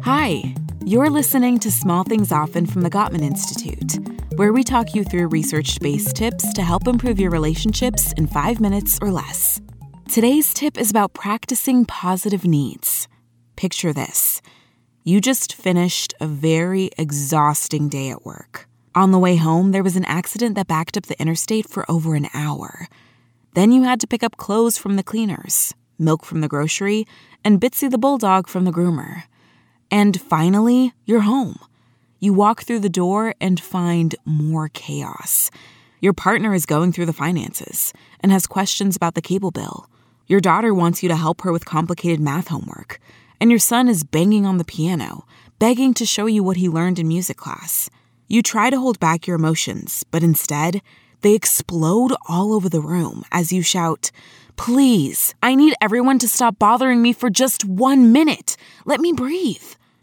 Hi, you're listening to Small Things Often from the Gottman Institute, where we talk you through research-based tips to help improve your relationships in 5 minutes or less. Today's tip is about practicing positive needs. Picture this. You just finished a very exhausting day at work. On the way home, there was an accident that backed up the interstate for over an hour. Then you had to pick up clothes from the cleaners, milk from the grocery, and Bitsy the bulldog from the groomer. And finally, you're home. You walk through the door and find more chaos. Your partner is going through the finances and has questions about the cable bill. Your daughter wants you to help her with complicated math homework. And your son is banging on the piano, begging to show you what he learned in music class. You try to hold back your emotions, but instead, they explode all over the room as you shout, "Please, I need everyone to stop bothering me for just 1 minute. Let me breathe."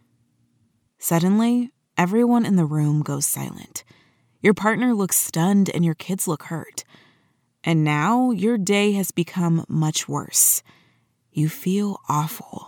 Suddenly, everyone in the room goes silent. Your partner looks stunned and your kids look hurt. And now your day has become much worse. You feel awful.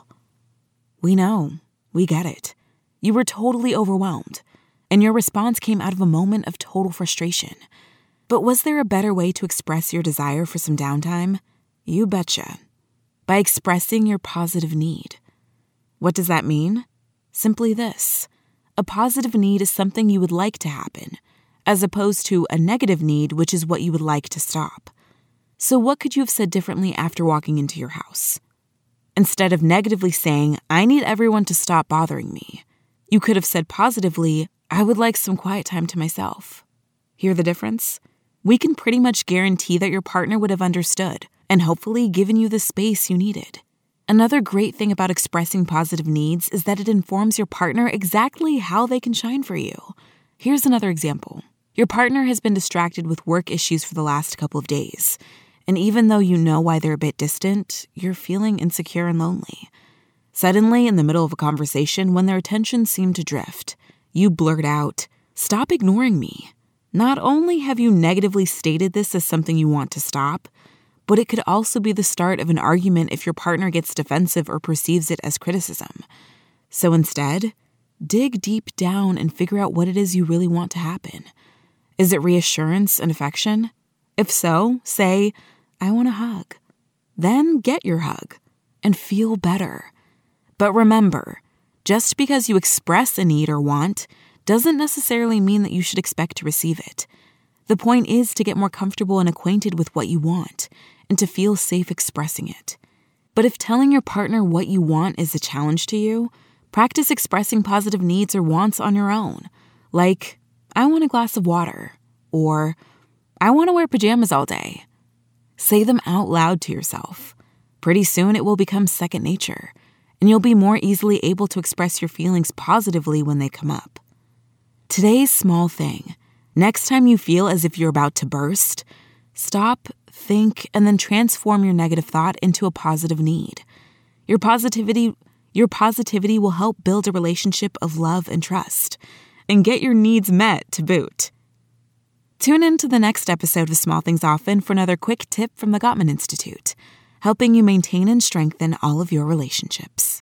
We know. We get it. You were totally overwhelmed, and your response came out of a moment of total frustration. But was there a better way to express your desire for some downtime? You betcha. By expressing your positive need. What does that mean? Simply this. A positive need is something you would like to happen, as opposed to a negative need, which is what you would like to stop. So what could you have said differently after walking into your house? Instead of negatively saying, "I need everyone to stop bothering me," you could have said positively, "I would like some quiet time to myself." Hear the difference? We can pretty much guarantee that your partner would have understood and hopefully given you the space you needed. Another great thing about expressing positive needs is that it informs your partner exactly how they can shine for you. Here's another example. Your partner has been distracted with work issues for the last couple of days. And even though you know why they're a bit distant, you're feeling insecure and lonely. Suddenly, in the middle of a conversation, when their attention seemed to drift, you blurt out, "Stop ignoring me." Not only have you negatively stated this as something you want to stop, but it could also be the start of an argument if your partner gets defensive or perceives it as criticism. So instead, dig deep down and figure out what it is you really want to happen. Is it reassurance and affection? If so, say, "I want a hug." Then get your hug and feel better. But remember, just because you express a need or want doesn't necessarily mean that you should expect to receive it. The point is to get more comfortable and acquainted with what you want and to feel safe expressing it. But if telling your partner what you want is a challenge to you, practice expressing positive needs or wants on your own. Like, "I want a glass of water," or "I want to wear pajamas all day." Say them out loud to yourself. Pretty soon it will become second nature, and you'll be more easily able to express your feelings positively when they come up. Today's small thing. Next time you feel as if you're about to burst, stop, think, and then transform your negative thought into a positive need. Your positivity will help build a relationship of love and trust, and get your needs met to boot. Tune in to the next episode of Small Things Often for another quick tip from the Gottman Institute, helping you maintain and strengthen all of your relationships.